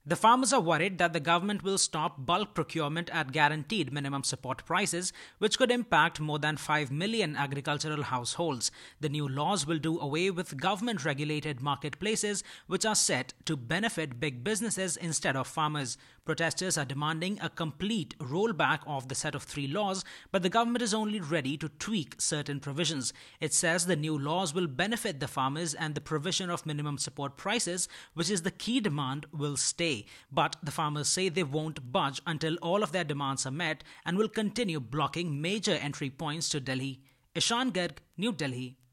The farmers are worried that the government will stop bulk procurement at guaranteed minimum support prices, which could impact more than 5 million agricultural households. The new laws will do away with government-regulated marketplaces, which are set to benefit big businesses instead of farmers. Protesters are demanding a complete rollback of the set of three laws, but the government is only ready to tweak certain provisions. It says the new laws will benefit the farmers and the provision of minimum support prices, which is the key demand, will stay. But the farmers say they won't budge until all of their demands are met and will continue blocking major entry points to Delhi. Ishan Garg, New Delhi.